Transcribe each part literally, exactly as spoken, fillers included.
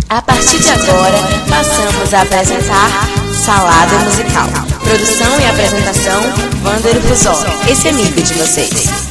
A partir de agora, passamos a apresentar Salada Musical. Produção e apresentação, Wander Fusol, esse amigo de vocês.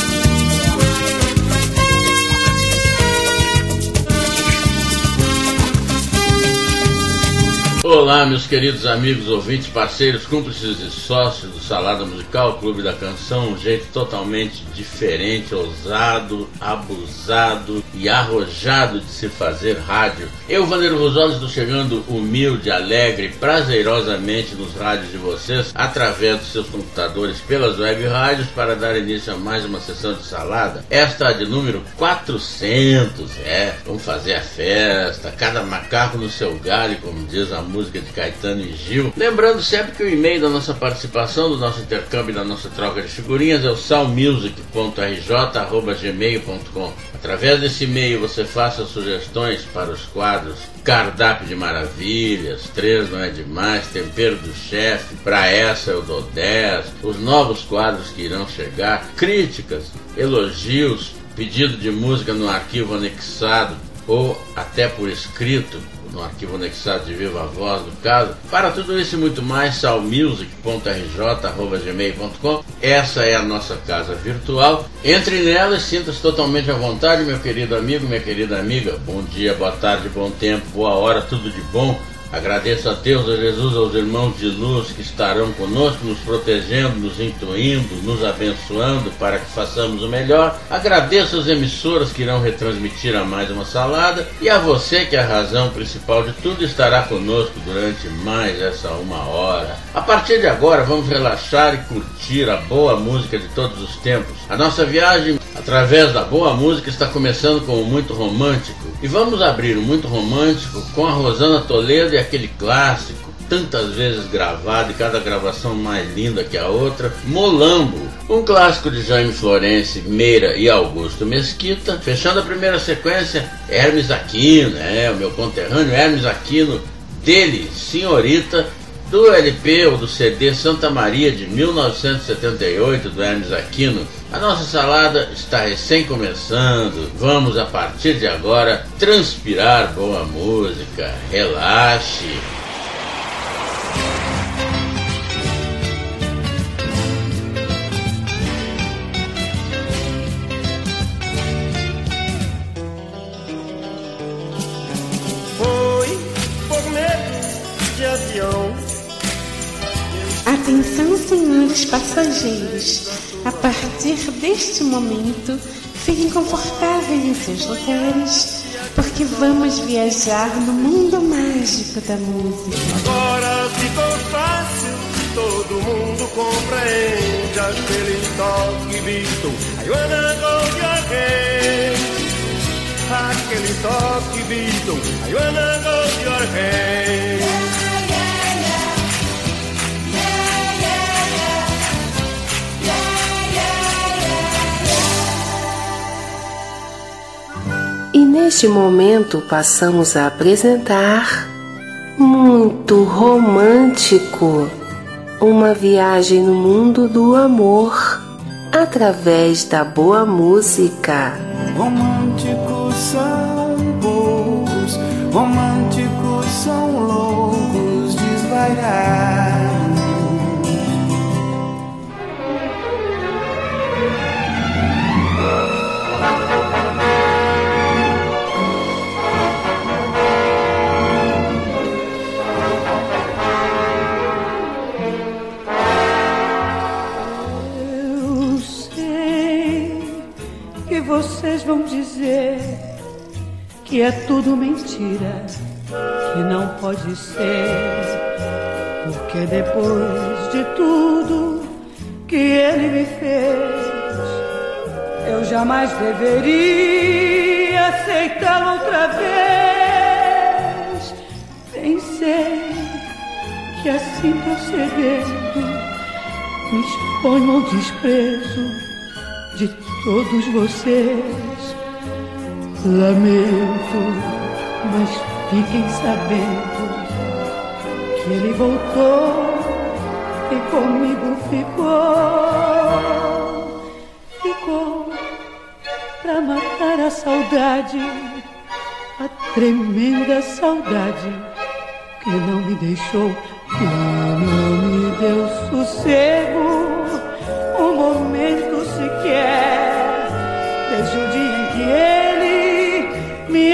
Olá, meus queridos amigos, ouvintes, parceiros, cúmplices e sócios do Salada Musical, Clube da Canção, um jeito totalmente diferente, ousado, abusado e arrojado de se fazer rádio. Eu, Wander Fusol, estou chegando humilde, alegre, prazerosamente nos rádios de vocês, através dos seus computadores, pelas web rádios, para dar início a mais uma sessão de Salada. Esta de número quatrocentos, é, vamos fazer a festa, cada macaco no seu galho, como diz a música música de Caetano e Gil. Lembrando sempre que o e-mail da nossa participação, do nosso intercâmbio, da nossa troca de figurinhas é o salmusic ponto r j arroba gmail ponto com. Através desse e-mail você faça sugestões para os quadros Cardápio de Maravilhas, Três Não É Demais, Tempero do Chefe, Pra Essa Eu Dou dez, os novos quadros que irão chegar, críticas, elogios, pedido de música no arquivo anexado ou até por escrito, no arquivo anexado de Viva Voz, no caso. Para tudo isso e muito mais, salmusic ponto r j arroba gmail ponto com. Essa é a nossa casa virtual. Entre nela e sinta-se totalmente à vontade, meu querido amigo, minha querida amiga. Bom dia, boa tarde, bom tempo, boa hora, tudo de bom. Agradeço a Deus, a Jesus, aos irmãos de luz que estarão conosco, nos protegendo, nos intuindo, nos abençoando para que façamos o melhor. Agradeço às emissoras que irão retransmitir a mais uma salada e a você que é a razão principal de tudo estará conosco durante mais essa uma hora. A partir de agora vamos relaxar e curtir a boa música de todos os tempos. A nossa viagem através da boa música está começando com o Muito Romântico e vamos abrir o Muito Romântico com a Rosana Toledo e aquele clássico, tantas vezes gravado e cada gravação mais linda que a outra, Molambo, um clássico de Jaime Florence, Meira e Augusto Mesquita. Fechando a primeira sequência, Hermes Aquino, é, o meu conterrâneo Hermes Aquino, dele, Senhorita, do L P ou do C D Santa Maria de mil novecentos e setenta e oito, do Hermes Aquino. A nossa salada está recém começando. Vamos a partir de agora transpirar boa música. Relaxe. Foi por medo de avião. Atenção, senhores passageiros. A partir deste momento, fiquem confortáveis em seus lugares, porque vamos viajar no mundo mágico da música. Agora ficou fácil, todo mundo compreende aquele toque visto. I wanna go your hand. Aquele toque visto. I wanna go your hand. E neste momento passamos a apresentar Muito Romântico, uma viagem no mundo do amor, através da boa música. Românticos são poucos, românticos são loucos, desvairados. Vocês vão dizer que é tudo mentira, que não pode ser, porque depois de tudo que ele me fez, eu jamais deveria aceitá-lo outra vez. Pensei que assim procedendo me exponho ao desprezo de todos vocês. Lamento, mas fiquem sabendo que ele voltou e comigo ficou. Ficou pra matar a saudade até tremenda saudade que não me deixou, que não me deu sossego, um momento sequer, desde o dia em que ele me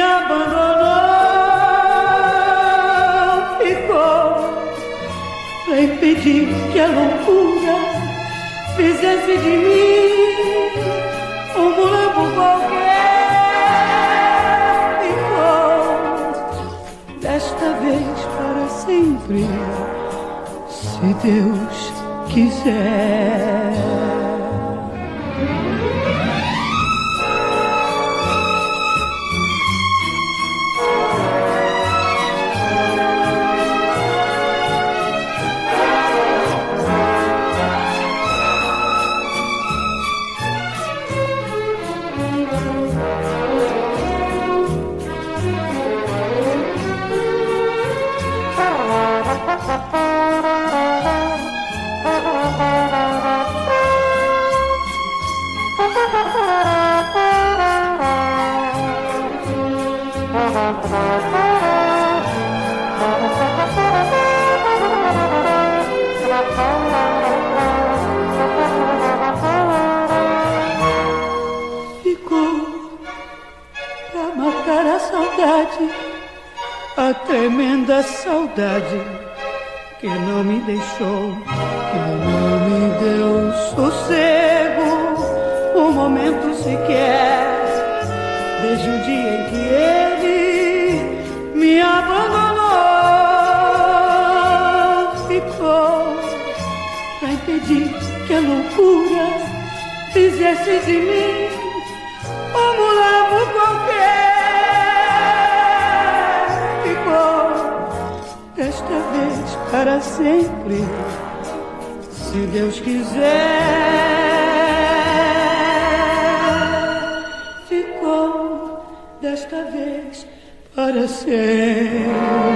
abandonou. Ficou pra impedir que a loucura fizesse de mim um mulambo qualquer. Ficou desta vez para sempre, se Deus quiser. Ficou pra matar a saudade, a tremenda saudade que não me deixou, que não me deu sossego, um momento sequer, desde o dia em que ele me abandonou. Ficou pra impedir que a loucura fizesse de mim um mulambo qualquer. Ficou desta vez para sempre, se Deus quiser. Ficou desta vez para sempre,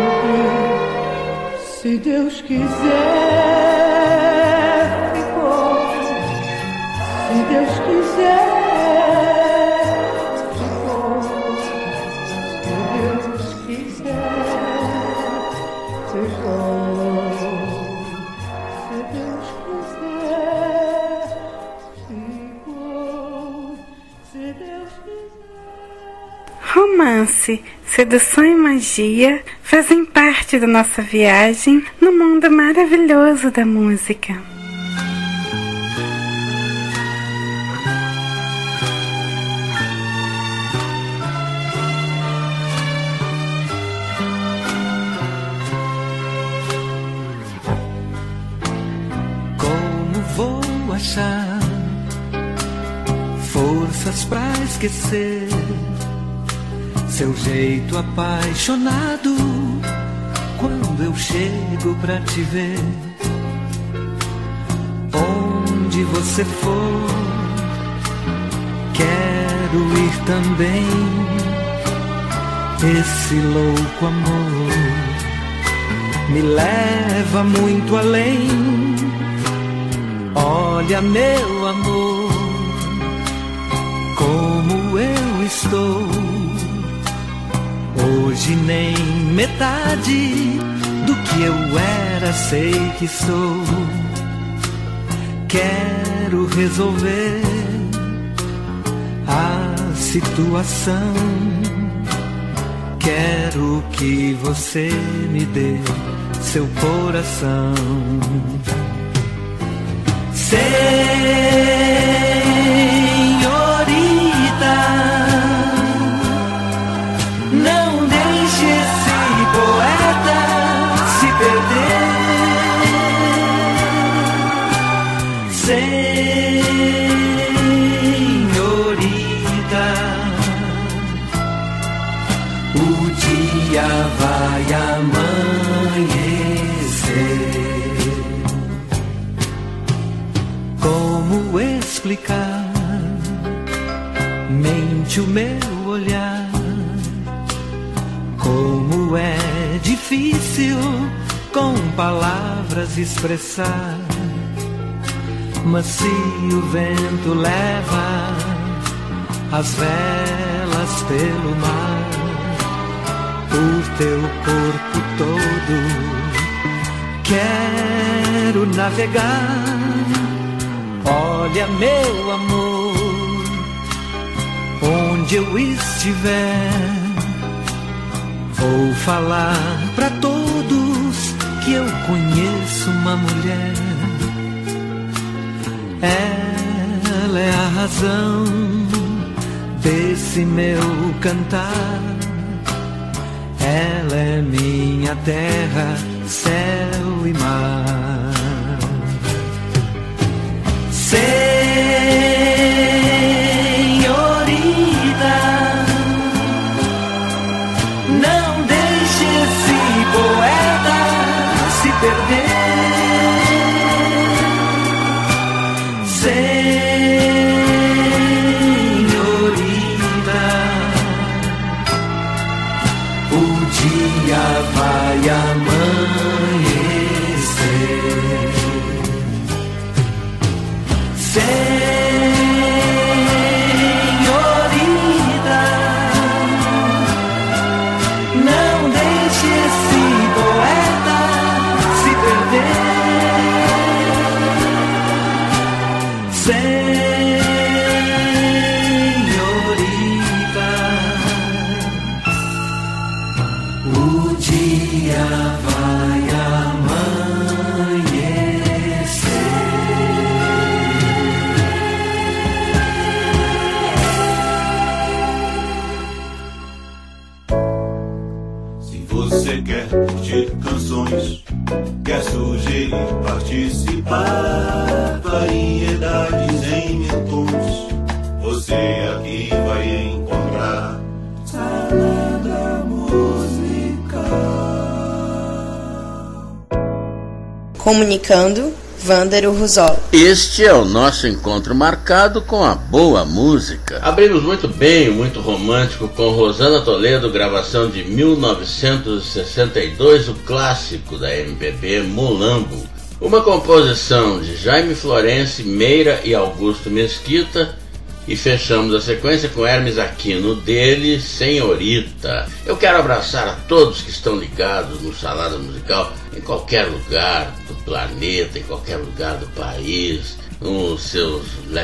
se Deus quiser. Ficou, se Deus quiser. Ficou, se Deus quiser. Ficou, se Deus quiser. Ficou, se Deus quiser. Romance, sedução e magia fazem parte da nossa viagem no mundo maravilhoso da música. Como vou achar forças pra esquecer seu jeito apaixonado quando eu chego pra te ver? Onde você for, quero ir também. Esse louco amor me leva muito além. Olha, meu amor, como eu estou. Hoje nem metade do que eu era sei que sou. Quero resolver a situação. Quero que você me dê seu coração. Senhorita, não deixe esse poeta se perder. Senhorita, o dia vai amanhecer. Como explicar? Mente o meu olhar. Como é difícil com palavras expressar. Mas se o vento leva as velas pelo mar, por teu corpo todo. Quero navegar, olha meu amor, onde eu estiver, vou falar pra todos que eu conheço uma mulher. Ela é a razão desse meu cantar. Ela é minha terra, céu e mar. Senhorita, não deixe esse poeta se perder. Já vai amanhecer. Senhorita, não deixe esse poeta se perder. Senhorita, o dia vai amanhecer. Se você quer curtir canções, quer sugerir, participar, variedades em mil tons, você aqui vai encontrar Salada Comunicando, Vândaro Ruzol. Este é o nosso encontro marcado com a boa música. Abrimos muito bem, muito romântico, com Rosana Toledo, gravação de mil novecentos e sessenta e dois, o clássico da M P B Mulambo. Uma composição de Jaime Florense, Meira e Augusto Mesquita. E fechamos a sequência com Hermes Aquino, dele, Senhorita. Eu quero abraçar a todos que estão ligados no Salada Musical, em qualquer lugar do planeta, em qualquer lugar do país, nos seus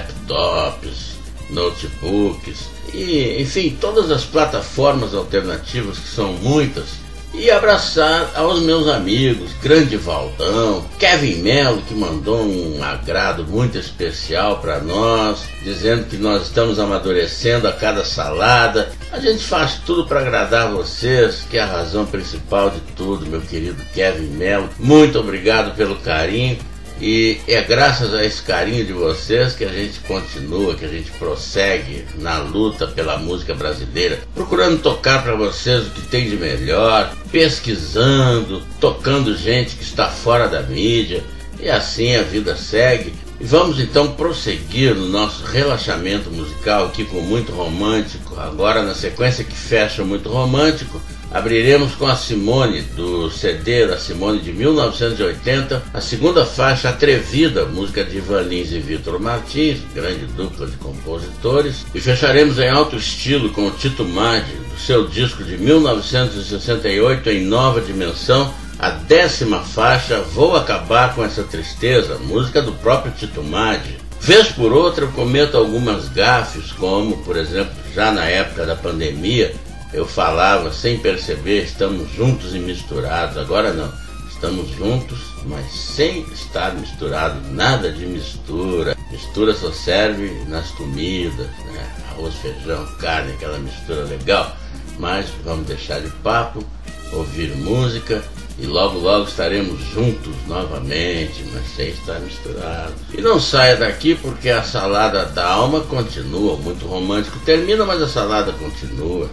laptops, notebooks, e, enfim, todas as plataformas alternativas, que são muitas. E abraçar aos meus amigos, Grande Valdão, Kevin Mello, que mandou um agrado muito especial para nós, dizendo que nós estamos amadurecendo a cada salada. A gente faz tudo para agradar vocês, que é a razão principal de tudo, meu querido Kevin Mello. Muito obrigado pelo carinho. E é graças a esse carinho de vocês que a gente continua, que a gente prossegue na luta pela música brasileira, procurando tocar para vocês o que tem de melhor, pesquisando, tocando gente que está fora da mídia, e assim a vida segue. E vamos então prosseguir no nosso relaxamento musical aqui com Muito Romântico. Agora, na sequência que fecha Muito Romântico, abriremos com a Simone, do C D da Simone de mil novecentos e oitenta, a segunda faixa, Atrevida, música de Ivan Lins e Vitor Martins, grande dupla de compositores, e fecharemos em alto estilo com o Tito Maddi, do seu disco de mil novecentos e sessenta e oito, Em Nova Dimensão, a décima faixa, Vou Acabar com Essa Tristeza, música do próprio Tito Maddi. Vez por outra eu cometo algumas gafes, como, por exemplo, já na época da pandemia, eu falava sem perceber, estamos juntos e misturados. Agora não, estamos juntos, mas sem estar misturados, nada de mistura. Mistura só serve nas comidas, né? Arroz, feijão, carne, aquela mistura legal. Mas vamos deixar de papo, ouvir música e logo logo estaremos juntos novamente, mas sem estar misturados. E não saia daqui porque a salada da alma continua. Muito Romântico termina, mas a salada continua.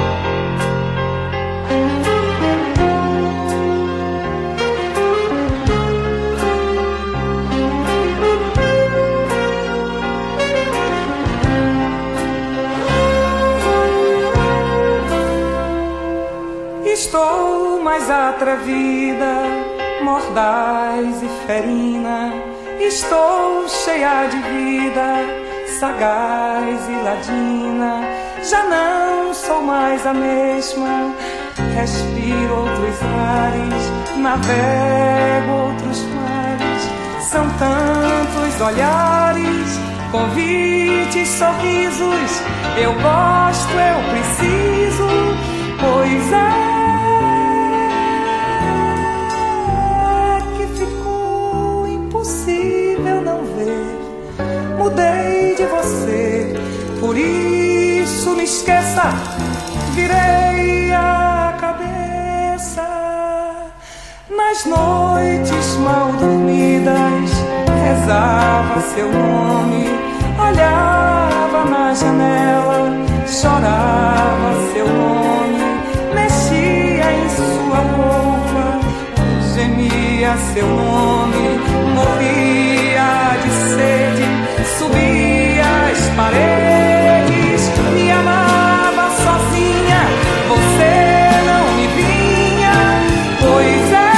Estou mais atrevida, mordaz e ferina. Estou cheia de vida, sagaz e ladina. já não sou mais a mesma. Respiro outros ares, navego outros mares. São tantos olhares, convites, sorrisos. Eu gosto, eu preciso, pois é que ficou impossível não ver. Mudei de você, por isso me esqueça. Virei a cabeça nas noites mal dormidas, rezava seu nome, olhava na janela, chorava seu nome, mexia em sua roupa, gemia seu nome, morria de sede, subia as paredes, me amava sozinha, você não me vinha, pois é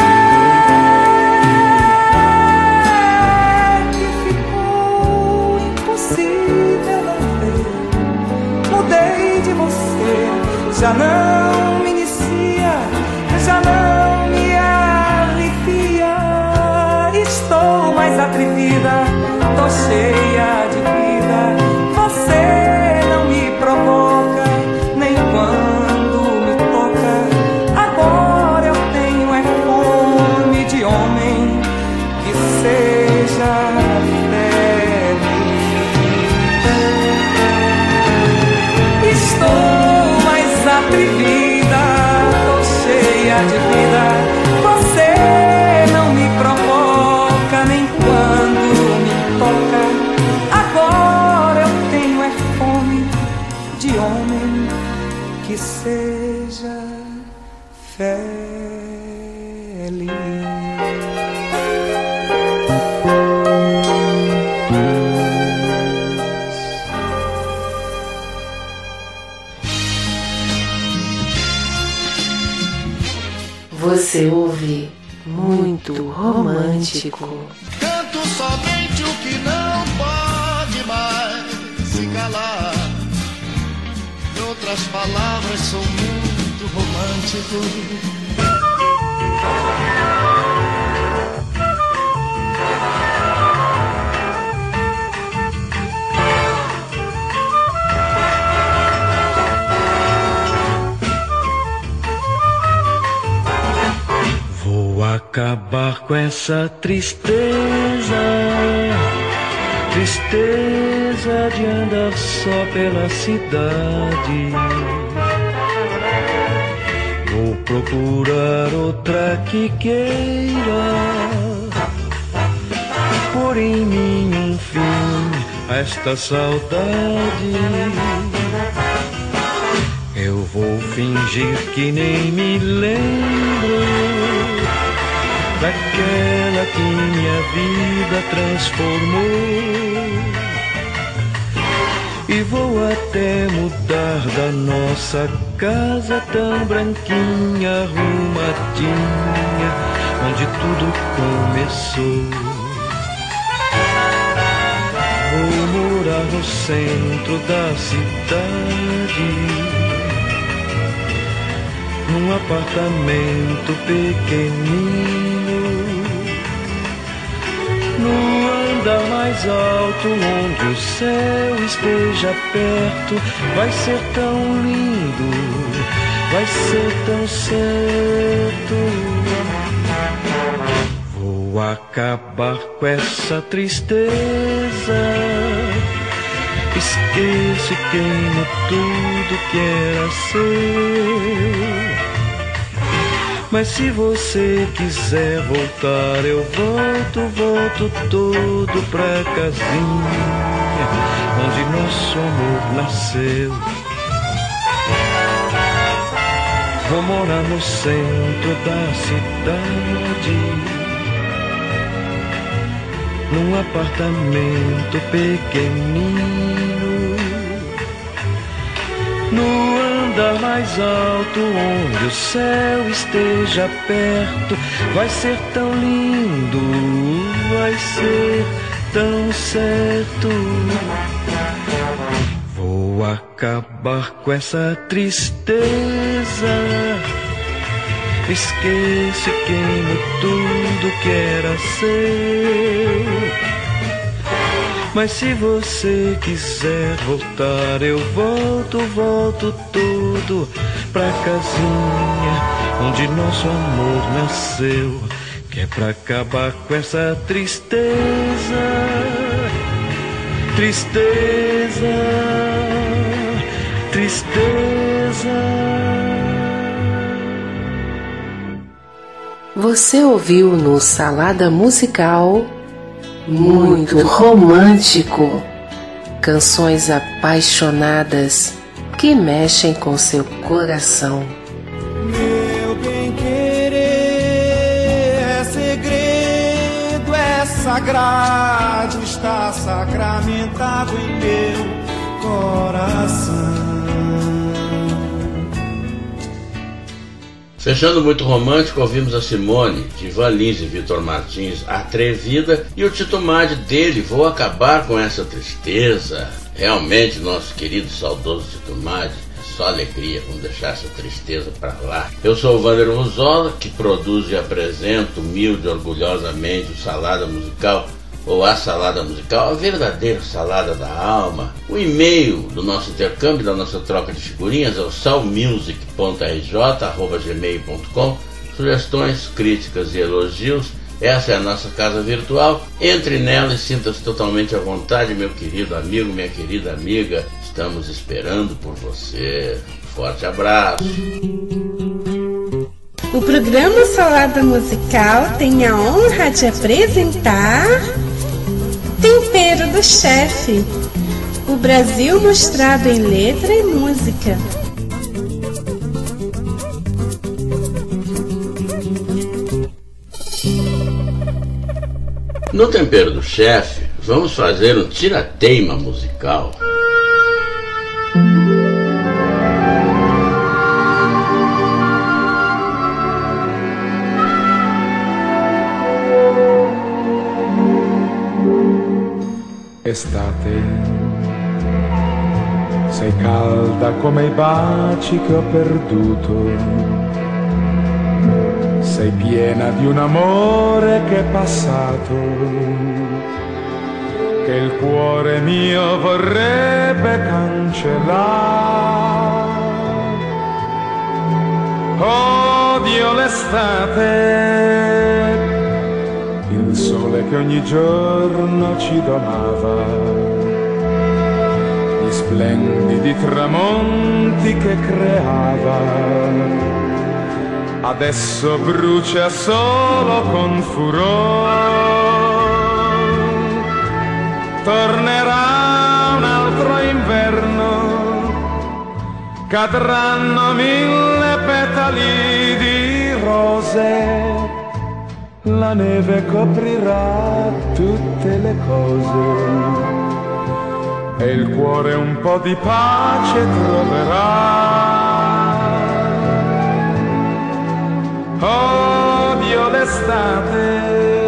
que ficou impossível não ver. Mudei de você, já não me inicia, já não me arrepia. Estou mais atrevida, tô cheia de vida. Você não me provoca, nem quando me toca. Agora eu tenho é fome de homem que seja feliz. Estou mais atrevida, tô cheia de vida. Você não me provoca, nem quando me toca. Agora eu tenho é fome de homem que seja feliz. Você ouve Muito Romântico. Canto somente o que não pode mais se calar. Em outras palavras, sou muito romântico. Vou acabar com essa tristeza, tristeza de andar só pela cidade. Vou procurar outra que queira pôr em mim um fim a esta saudade. Eu vou fingir que nem me lembro daquela que minha vida transformou. E vou até mudar da nossa casa tão branquinha, arrumadinha, onde tudo começou. Vou morar no centro da cidade, num apartamento pequenino, no andar mais alto, onde o céu esteja perto. Vai ser tão lindo, vai ser tão certo. Vou acabar com essa tristeza, esqueço e queimo tudo que era seu. Mas se você quiser voltar, eu volto, volto todo pra casinha onde nosso amor nasceu. Vou morar no centro da cidade, num apartamento pequenino, no andar mais alto, onde o céu esteja perto. Vai ser tão lindo, vai ser tão certo. Vou Vou acabar com essa tristeza. Esqueço e queimo tudo que era seu. Mas se você quiser voltar, eu volto, volto tudo pra casinha onde nosso amor nasceu. Que é pra acabar com essa tristeza, tristeza, tristeza. Você ouviu no Salada Musical Muito Romântico, canções apaixonadas que mexem com seu coração. Meu bem-querer é segredo, é sagrado, está sacramentado em meu coração. Fechando Muito Romântico, ouvimos a Simone, de Ivan Lins e Vitor Martins, Atrevida, e o Tito Madi dele, Vou Acabar com Essa Tristeza. Realmente, nosso querido e saudoso Tito Madi, é só alegria, vamos deixar essa tristeza pra lá. Eu sou o Vander Ruzola, que produz e apresento humilde e orgulhosamente o Salada Musical, ou a Salada Musical, a verdadeira salada da alma. O e-mail do nosso intercâmbio, da nossa troca de figurinhas é o salmusic ponto r j arroba gmail ponto com. Sugestões, críticas e elogios, essa é a nossa casa virtual. Entre nela e sinta-se totalmente à vontade, meu querido amigo, minha querida amiga. Estamos esperando por você. Forte abraço. O programa Salada Musical tem a honra de apresentar Tempero do Chefe, o Brasil mostrado em letra e música. No Tempero do Chefe, vamos fazer um tira-teima musical. Estate, sei calda come i baci che ho perduto, sei piena di un amore che è passato, che il cuore mio vorrebbe cancellare. Odio l'estate, il sole che ogni giorno ci donava, gli splendidi tramonti che creava. Adesso brucia solo con furore, tornerà un altro inverno, cadranno mille petali di rose, la neve coprirà tutte le cose e il cuore un po' di pace troverà. Odio l'estate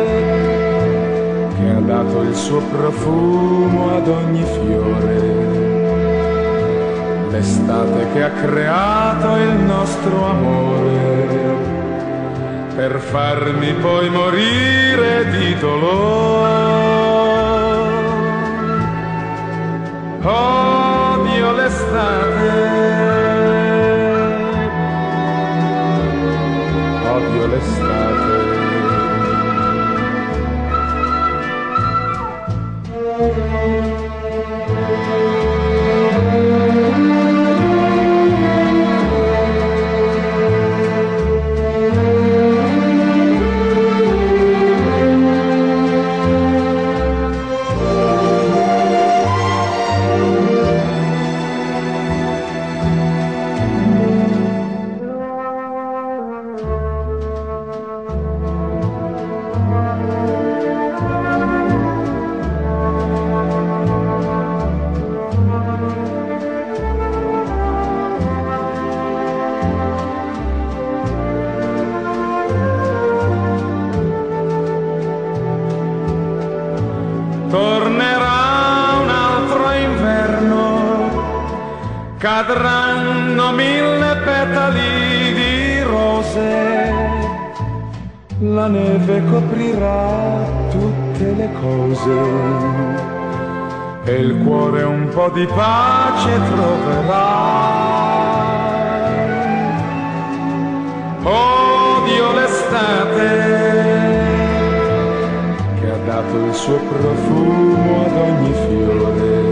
che ha dato il suo profumo ad ogni fiore, l'estate che ha creato il nostro amore, per farmi poi morire di dolore. Odio l'estate, odio l'estate. cadranno mille petali di rose, la neve coprirà tutte le cose e il cuore un po' di pace troverà. Odio l'estate che ha dato il suo profumo ad ogni fiore,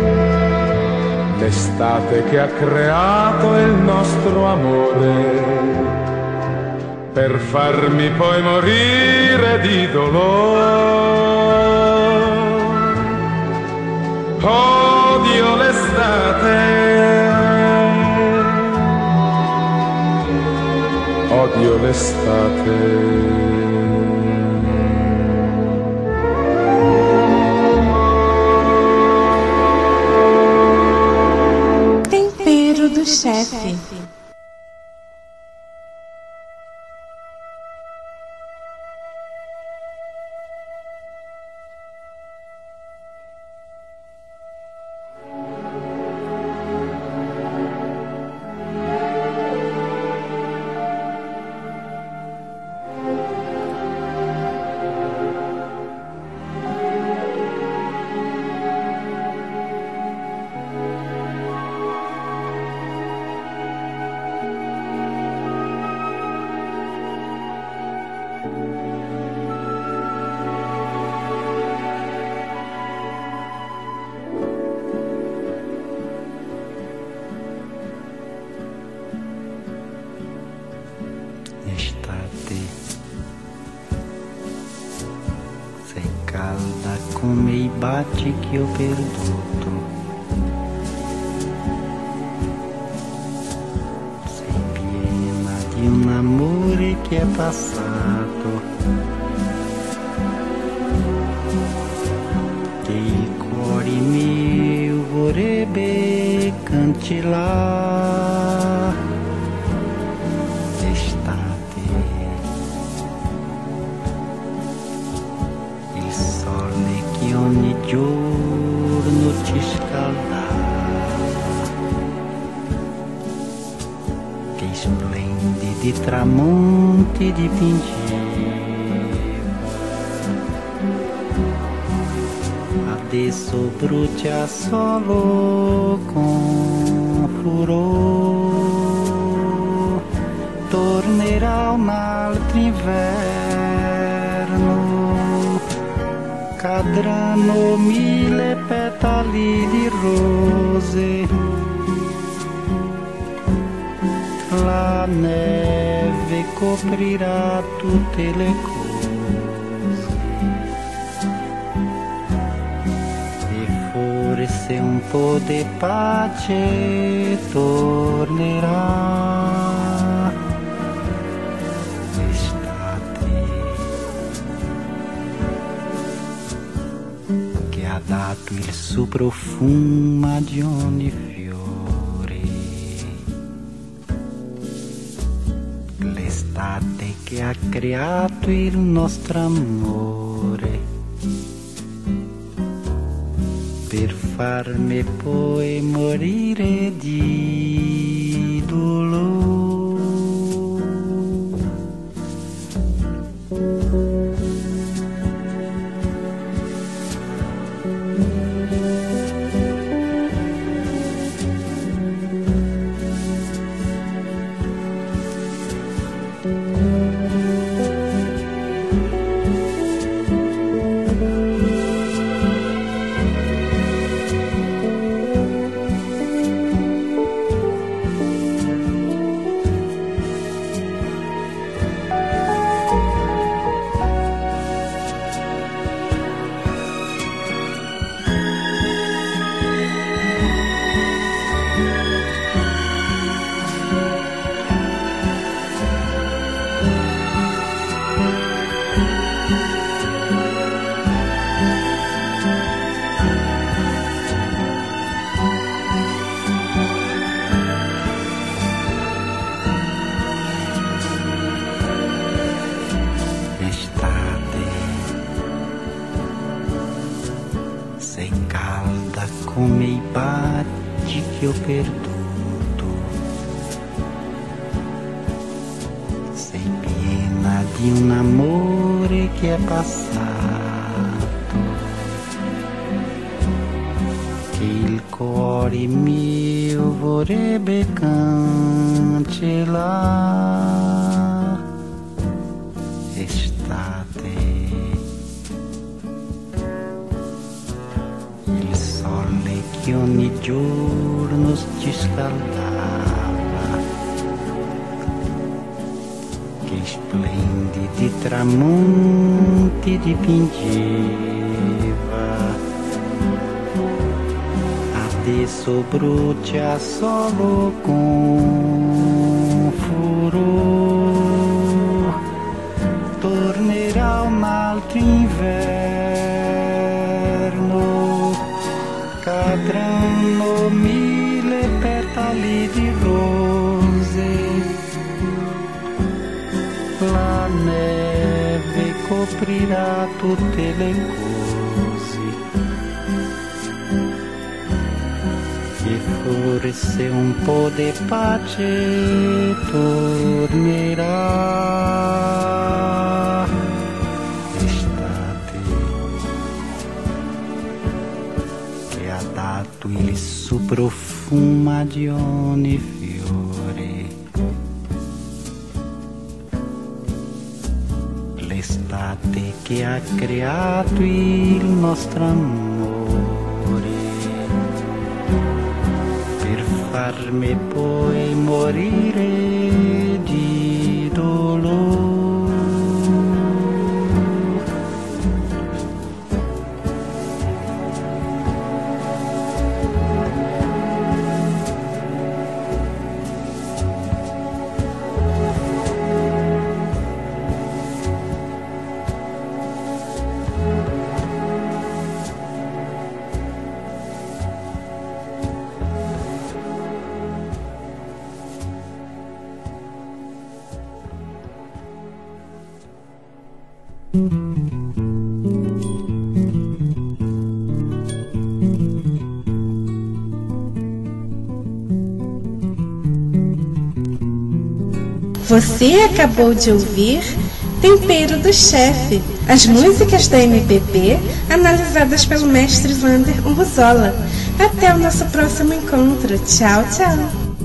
l'estate che ha creato il nostro amore per farmi poi morire di dolore. Odio l'estate, odio l'estate. Do chefe. Come i baci che ho perduto, sei piena di un amore che è passato, che il cuore mio vorrebbe cancellare. Estate, il sole che ogni giorno ci scalda, che i splendidi tramonti dipingeva, adesso brucia solo con furore, tornerà un altro inverno, cadranno mille petali di rose, la neve coprirà tutte le cose e forse un po' di pace tornerà. Ha dato il suo profumo a ogni fiore, l'estate che ha creato il nostro amore, per farmi poi morire di dolore. Sei calda come i baci che ho perduto, sei piena di un amore che è passato, che il cuore mio vorrebbe cancellare. Estate, il sole che ogni giorno ci scaldava, che splendidi tramonti dipingeva, adesso brucia solo con furore. Tornerà un altro inverno, cadranno mille petali di rose, la neve coprirà tutte le cose, e forse un po' di pace tornerà. Estate che ha dato il suo profumo di ogni fiore, l'estate che ha creato il nostro amore, per farmi poi morire di dolore. Você acabou de ouvir Tempero do Chefe, as músicas da M P B analisadas pelo mestre Wander Umbuzola. Até o nosso próximo encontro. Tchau, tchau.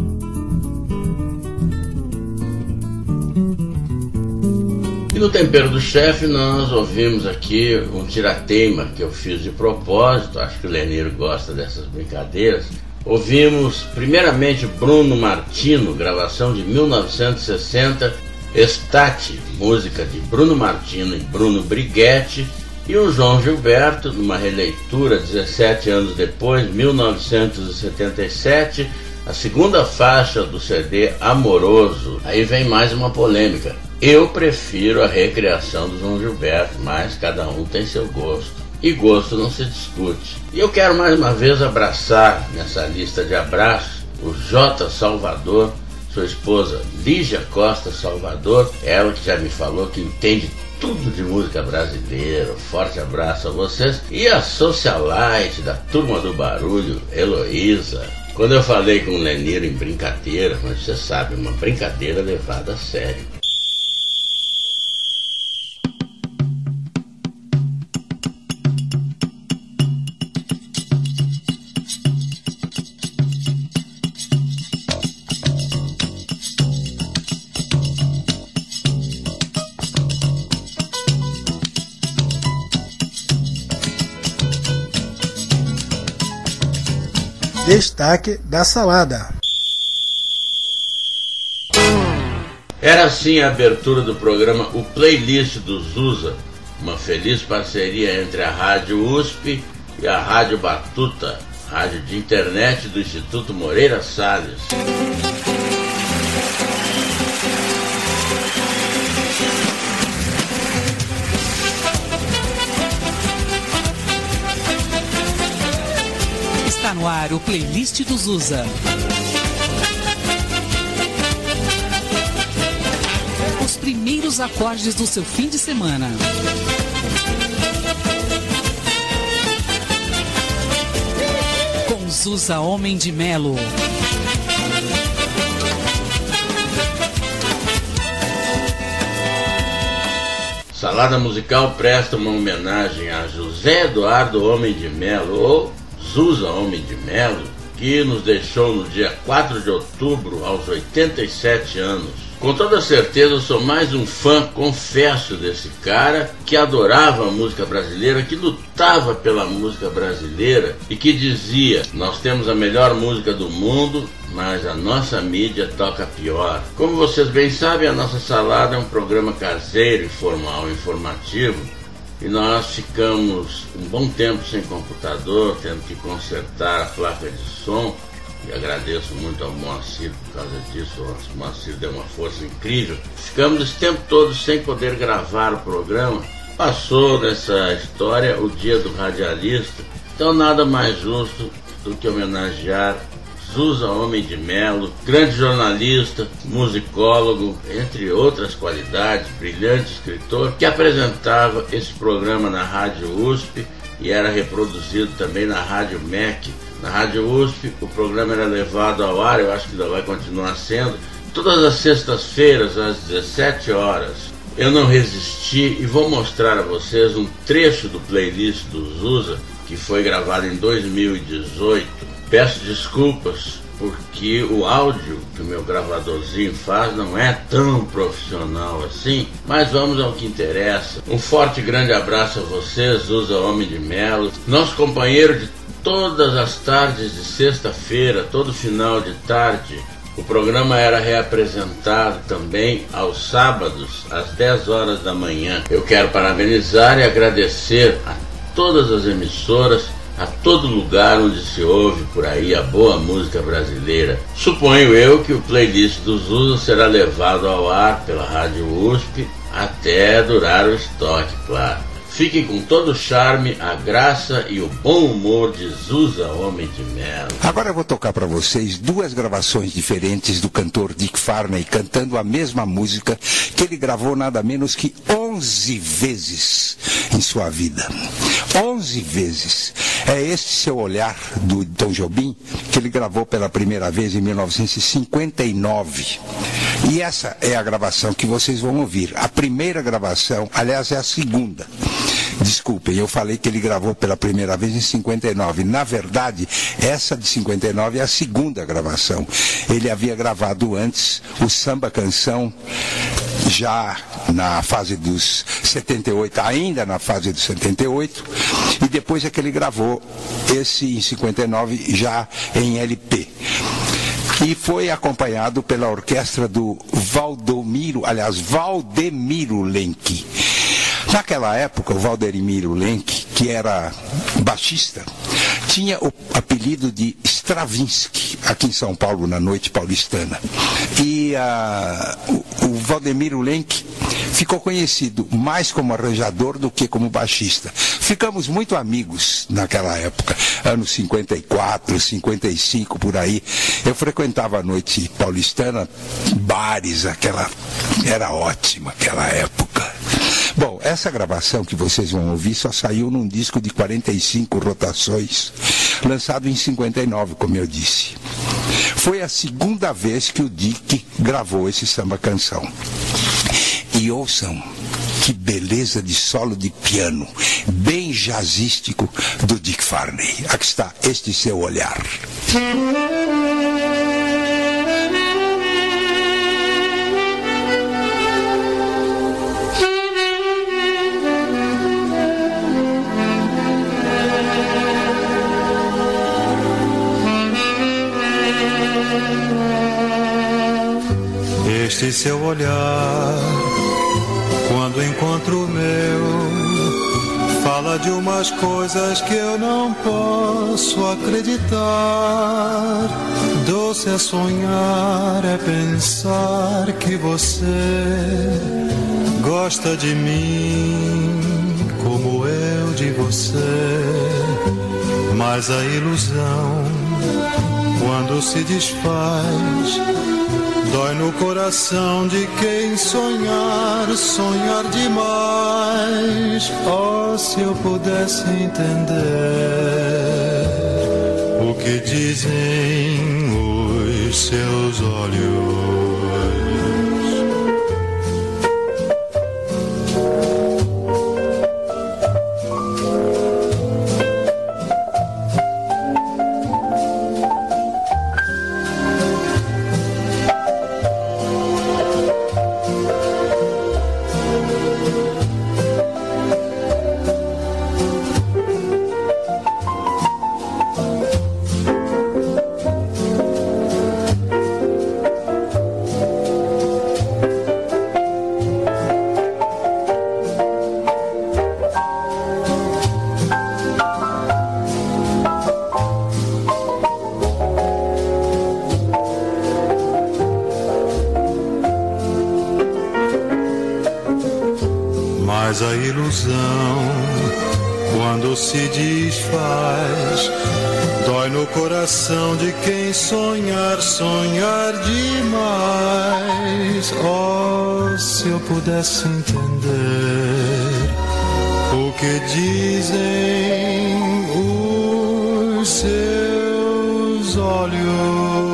E no Tempero do Chefe nós ouvimos aqui um tirateima que eu fiz de propósito, acho que o Lenir gosta dessas brincadeiras. Ouvimos primeiramente Bruno Martino, gravação de mil novecentos e sessenta, Estate, música de Bruno Martino e Bruno Brighetti, e o João Gilberto, numa releitura dezessete anos depois, mil novecentos e setenta e sete, a segunda faixa do C D Amoroso. Aí vem mais uma polêmica. Eu prefiro a recriação do João Gilberto, mas cada um tem seu gosto. E gosto não se discute. E eu quero mais uma vez abraçar nessa lista de abraços o J. Salvador, sua esposa Lígia Costa Salvador, ela que já me falou que entende tudo de música brasileira. Forte abraço a vocês. E a socialite da Turma do Barulho, Heloísa. Quando eu falei com o Lenir em brincadeira, mas você sabe, uma brincadeira levada a sério. Destaque da salada. Era assim a abertura do programa O Playlist do Zusa, uma feliz parceria entre a Rádio U S P e a Rádio Batuta, rádio de internet do Instituto Moreira Salles. Está no ar o Playlist do Zusa. Os primeiros acordes do seu fim de semana. Com Zusa Homem de Melo. Salada Musical presta uma homenagem a José Eduardo Homem de Melo, ou Zusa Homem de Melo, que nos deixou no dia quatro de outubro, aos oitenta e sete anos. Com toda certeza eu sou mais um fã, confesso, desse cara que adorava a música brasileira, que lutava pela música brasileira e que dizia: nós temos a melhor música do mundo, mas a nossa mídia toca pior. Como vocês bem sabem, a nossa salada é um programa caseiro, informal, informativo, e nós ficamos um bom tempo sem computador, tendo que consertar a placa de som. E agradeço muito ao Moacir por causa disso. O Moacir deu uma força incrível. Ficamos esse tempo todo sem poder gravar o programa. Passou nessa história o dia do radialista. Então nada mais justo do que homenagear Zusa Homem de Melo, grande jornalista, musicólogo, entre outras qualidades, brilhante escritor, que apresentava esse programa na Rádio U S P e era reproduzido também na Rádio M E C. Na Rádio U S P o programa era levado ao ar, eu acho que ainda vai continuar sendo, todas as sextas-feiras às dezessete horas. Eu não resisti e vou mostrar a vocês um trecho do playlist do Zusa, que foi gravado em dois mil e dezoito. Peço desculpas porque o áudio que o meu gravadorzinho faz não é tão profissional assim, mas vamos ao que interessa. Um forte e grande abraço a vocês, Zusa Homem de Melo, nosso companheiro de todas as tardes de sexta-feira, todo final de tarde. O programa era reapresentado também aos sábados, às dez horas da manhã. Eu quero parabenizar e agradecer a todas as emissoras, a todo lugar onde se ouve por aí a boa música brasileira. Suponho eu que o playlist do Zusa será levado ao ar pela Rádio U S P até durar o estoque, claro. Fiquem com todo o charme, a graça e o bom humor de Zusa Homem de Melo. Agora eu vou tocar para vocês duas gravações diferentes do cantor Dick Farney cantando a mesma música que ele gravou nada menos que onze vezes em sua vida. onze vezes. É este Seu Olhar, do Tom Jobim, que ele gravou pela primeira vez em mil novecentos e cinquenta e nove. E essa é a gravação que vocês vão ouvir. A primeira gravação, aliás, é a segunda. Desculpem, eu falei que ele gravou pela primeira vez em cinquenta e nove. Na verdade, essa de cinquenta e nove é a segunda gravação. Ele havia gravado antes o Samba Canção, já na fase dos setenta e oito, ainda na fase dos setenta e oito, e depois é que ele gravou esse em cinquenta e nove já em L P. E foi acompanhado pela orquestra do Valdomiro, aliás, Valdemiro Lenk. Naquela época, o Valdemiro Lenk, que era baixista, tinha o apelido de Stravinsky, aqui em São Paulo, na noite paulistana. E uh, o, o Valdemiro Lenk ficou conhecido mais como arranjador do que como baixista. Ficamos muito amigos naquela época, anos cinquenta e quatro, cinquenta e cinco, por aí. Eu frequentava a noite paulistana, bares, aquela... era ótima aquela época. Bom, essa gravação que vocês vão ouvir só saiu num disco de quarenta e cinco rotações, lançado em cinquenta e nove, como eu disse. Foi a segunda vez que o Dick gravou esse samba canção. E ouçam que beleza de solo de piano, bem jazzístico, do Dick Farney. Aqui está Este Seu Olhar. Este seu olhar, quando encontro o meu, fala de umas coisas que eu não posso acreditar. Doce é sonhar, é pensar que você gosta de mim como eu de você. Mas a ilusão, quando se desfaz, dói no coração de quem sonhar, sonhar demais. Oh, se eu pudesse entender o que dizem os seus olhos. mas a ilusão, quando se desfaz, dói no coração de quem sonhar, sonhar demais. Oh, se eu pudesse entender o que dizem os seus olhos.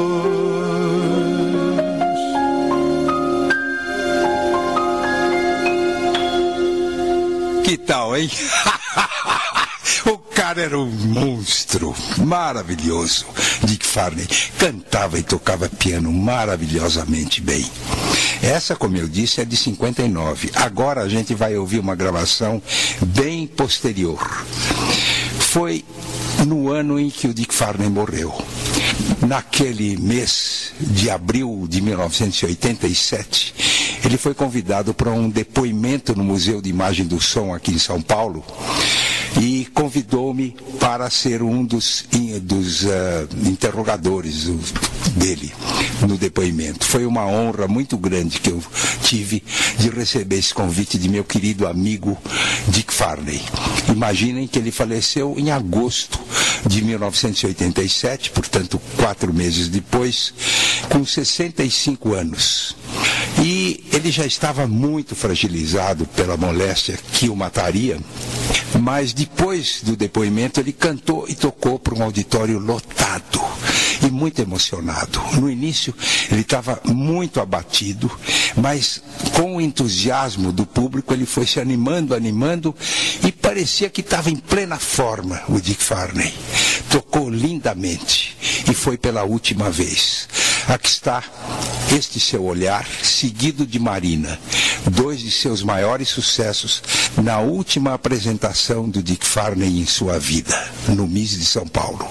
Que tal, hein? O cara era um monstro, maravilhoso. Dick Farney cantava e tocava piano maravilhosamente bem. Essa, como eu disse, é de cinquenta e nove. Agora a gente vai ouvir uma gravação bem posterior. Foi no ano em que o Dick Farney morreu. Naquele mês de abril de mil novecentos e oitenta e sete, ele foi convidado para um depoimento no Museu de Imagem do Som aqui em São Paulo e convidou-me para ser um dos, dos uh, interrogadores dele no depoimento. Foi uma honra muito grande que eu tive de receber esse convite de meu querido amigo Dick Farney. Imaginem que ele faleceu em agosto de mil novecentos e oitenta e sete, portanto quatro meses depois, com sessenta e cinco anos. E ele já estava muito fragilizado pela moléstia que o mataria, mas depois do depoimento ele cantou e tocou para um auditório lotado e muito emocionado. No início ele estava muito abatido, mas com o entusiasmo do público ele foi se animando, animando e parecia que estava em plena forma o Dick Farney. Tocou lindamente e foi pela última vez. Aqui está Este Seu Olhar, seguido de Marina, dois de seus maiores sucessos na última apresentação do Dick Farney em sua vida, no M I S de São Paulo.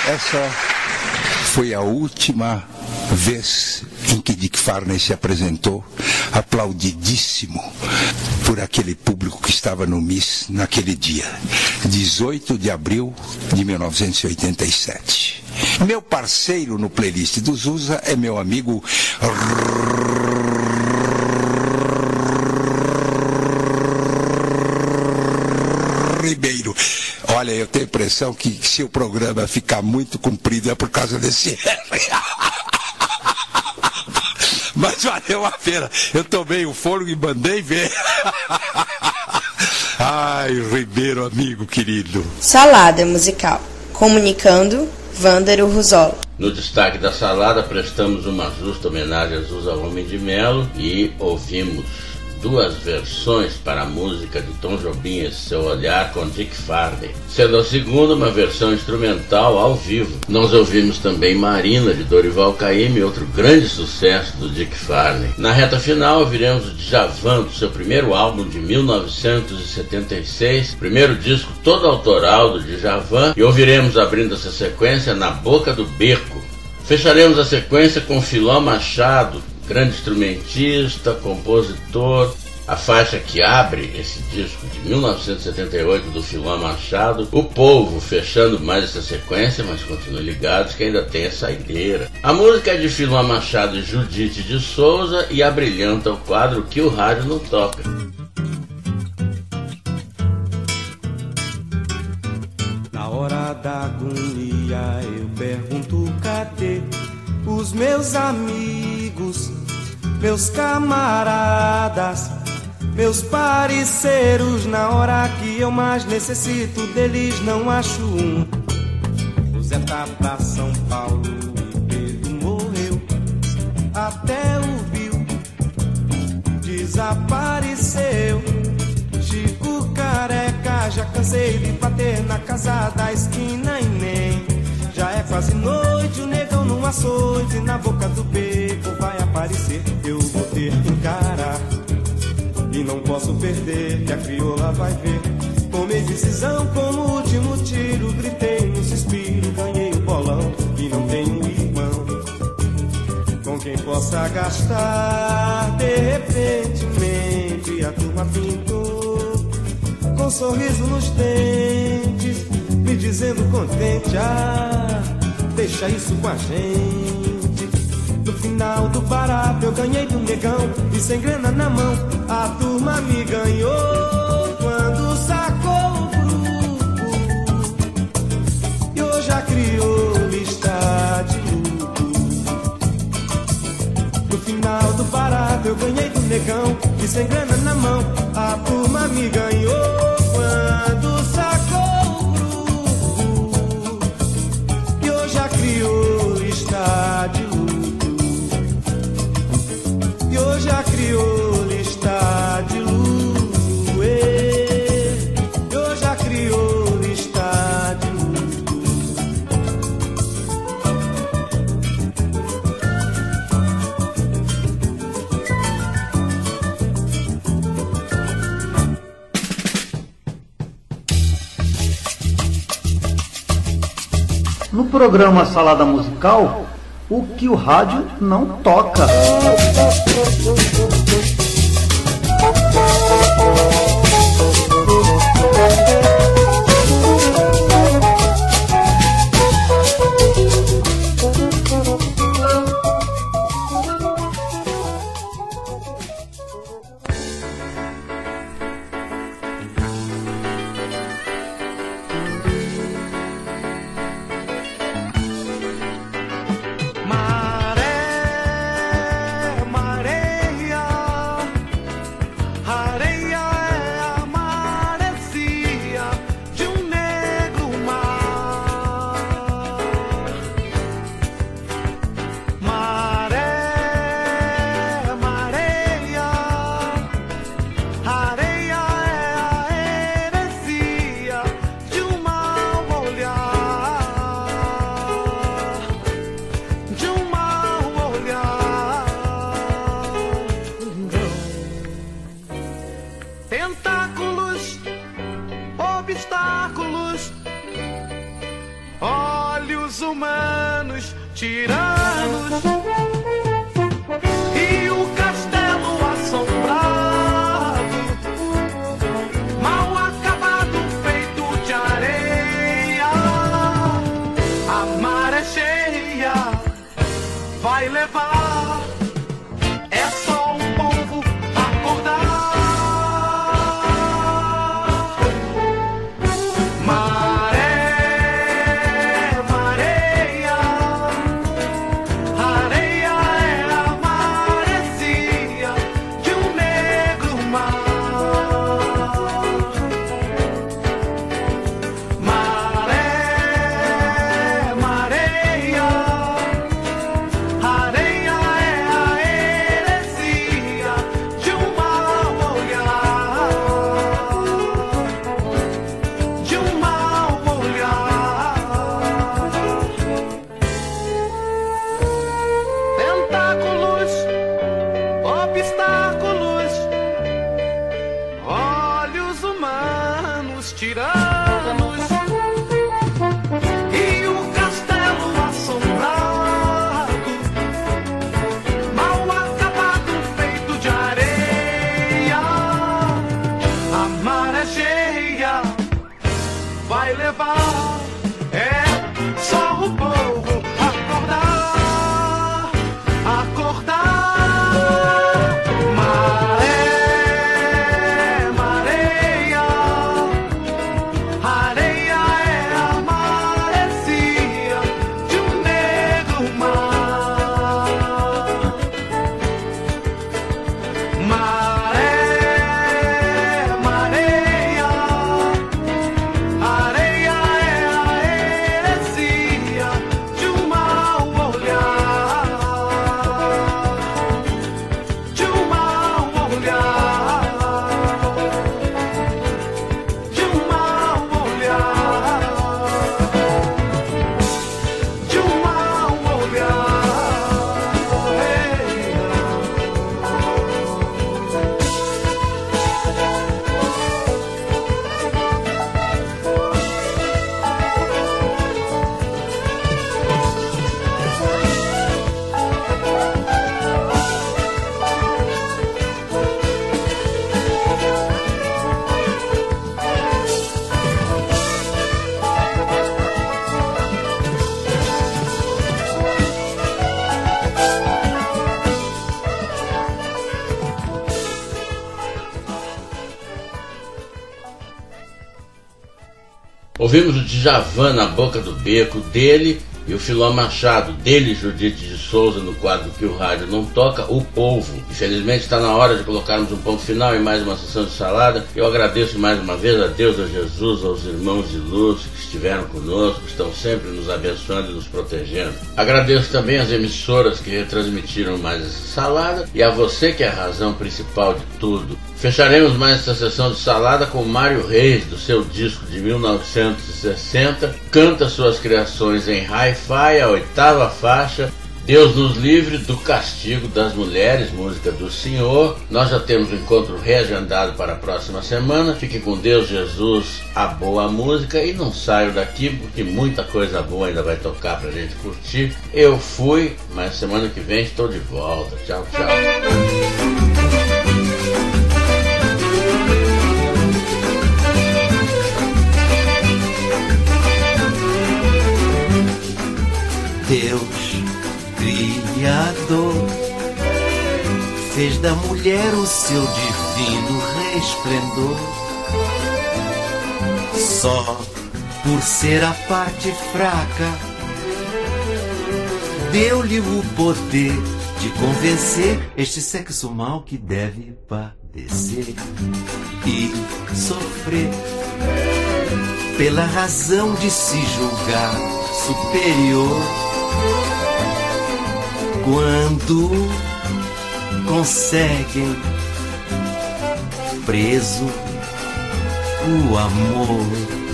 Essa foi a última vez em que Dick Farney se apresentou, aplaudidíssimo por aquele público que estava no Miss naquele dia, dezoito de abril de mil novecentos e oitenta e sete. Meu parceiro no playlist do Zusa é meu amigo Ribeiro. Olha, eu tenho a impressão que se o programa ficar muito comprido é por causa desse mas valeu a pena. Eu tomei o fôlego e mandei ver. Ai, Ribeiro, amigo querido. Salada musical. Comunicando, Vândaro Ruzola. No destaque da salada, prestamos uma justa homenagem a Zusa Homem de Melo e ouvimos duas versões para a música de Tom Jobim, Esse Seu Olhar, com Dick Farney, sendo a segunda uma versão instrumental ao vivo. Nós ouvimos também Marina, de Dorival Caymmi, outro grande sucesso do Dick Farney. Na reta final, ouviremos o Djavan, do seu primeiro álbum de mil novecentos e setenta e seis, primeiro disco todo autoral do Djavan, e ouviremos, abrindo essa sequência, Na Boca do Beco. Fecharemos a sequência com Filó Machado, grande instrumentista, compositor. A faixa que abre esse disco de mil novecentos e setenta e oito do Filó Machado, O Povo, fechando mais essa sequência, mas continuem ligados que ainda tem a saideira. A música é de Filó Machado e Judite de Souza e abrilhanta o quadro Que o Rádio Não Toca. Na hora da agonia eu pergunto cadê os meus amigos, meus camaradas, meus parceiros. Na hora que eu mais necessito deles não acho um. O Zé tá pra São Paulo e Pedro morreu, até o Bill desapareceu. Chico careca, já cansei de bater na casa da esquina e nem. Já é quase noite, o negão num açoite, na boca do beco vai aparecer. Eu vou ter que encarar e não posso perder, que a crioula vai ver. Tomei decisão como o último tiro, gritei no suspiro, ganhei o bolão e não tenho irmão com quem possa gastar. De repente a turma pintou com um sorriso nos dentes, me dizendo contente, ah, deixa isso com a gente. No final do barato eu ganhei do negão e sem grana na mão a turma me ganhou quando sacou o grupo. E hoje a crioula está de luto. No final do barato eu ganhei do negão e sem grana na mão a turma me ganhou quando sacou o grupo. E hoje a crioula está de luto. E hoje a crioula está de luto. E hoje a crioula está de luto. No programa Salada Musical, o que o rádio não toca. humanos tiranos e o castelo assombrado, mal acabado, feito de areia. A maré cheia vai levar, é só o povo acordar. Ouvimos o Djavan na Boca do Beco, dele, e o Filó Machado, dele, Judite de Souza, no quadro Que o Rádio Não Toca, O Povo. Infelizmente está na hora de colocarmos um ponto final em mais uma sessão de salada. Eu agradeço mais uma vez a Deus, a Jesus, aos irmãos de luz que estiveram conosco, que estão sempre nos abençoando e nos protegendo. Agradeço também às emissoras que retransmitiram mais essa salada e a você que é a razão principal de tudo. Fecharemos mais essa sessão de salada com Mário Reis, do seu disco de mil novecentos e sessenta, canta suas criações em hi-fi, a oitava faixa, Deus nos livre do castigo das mulheres, música do Senhor. Nós já temos um encontro reagendado para a próxima semana. Fique com Deus, Jesus, a boa música, e não saio daqui porque muita coisa boa ainda vai tocar pra gente curtir. Eu fui, mas semana que vem estou de volta. Tchau, tchau. Deus, Criador, fez da mulher o seu divino resplendor. Só por ser a parte fraca, deu-lhe o poder de convencer este sexo mau que deve padecer e sofrer pela razão de se julgar superior. Quando conseguem preso o amor,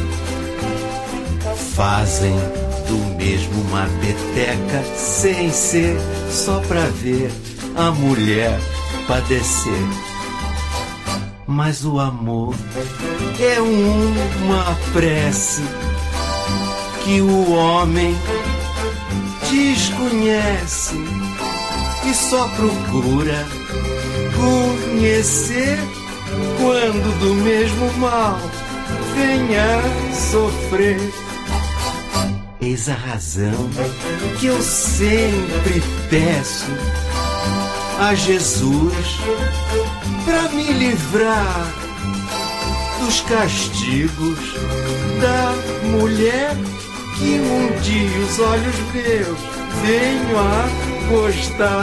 fazem do mesmo uma peteca sem ser, só pra ver a mulher padecer. Mas o amor é uma prece que o homem desconhece e só procura conhecer quando do mesmo mal venha sofrer. Eis a razão que eu sempre peço a Jesus pra me livrar dos castigos da mulher que um dia os olhos meus venho a gostar.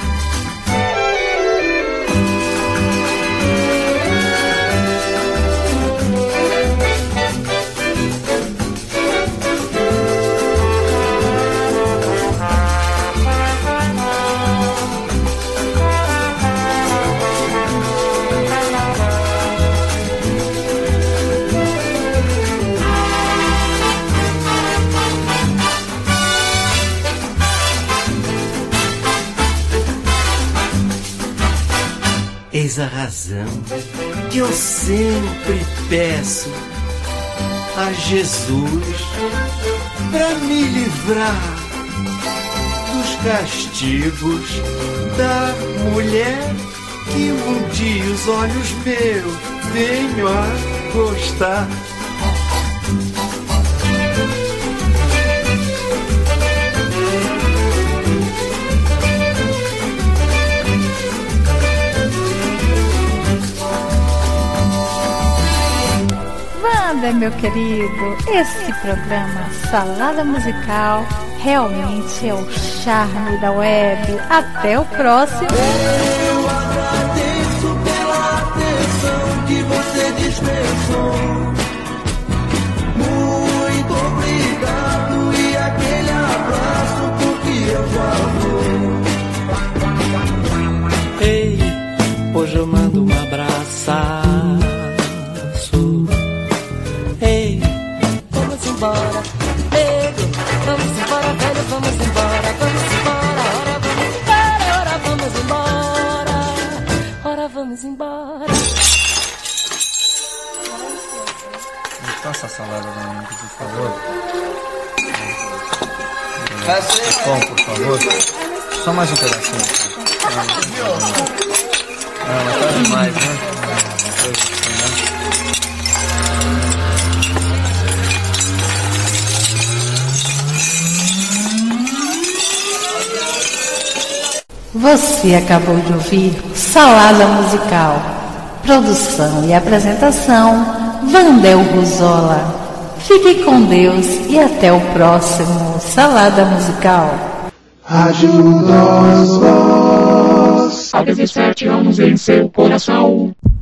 Eis a razão que eu sempre peço a Jesus pra me livrar dos castigos da mulher que um dia os olhos meus venho a gostar. Wander, meu querido, esse programa Salada Musical realmente é o charme da web. Até o próximo. Eu agradeço pela atenção que você dispensou. Muito obrigado e aquele abraço porque eu já vou. Ei, hoje eu mando um abraço. Ei, vamos embora, nego, vamos embora, velho, vamos embora, vamos embora, ora vamos embora, ora vamos embora, ora vamos embora. Me passa a salada da minha, por favor. Bom, por favor. Só mais um pedacinho. Ah, mas tá demais, né? Você acabou de ouvir Salada Musical. Produção e apresentação, Vandel Ruzola. Fique com Deus e até o próximo Salada Musical. Ajuda-os, Há dezessete anos em seu coração.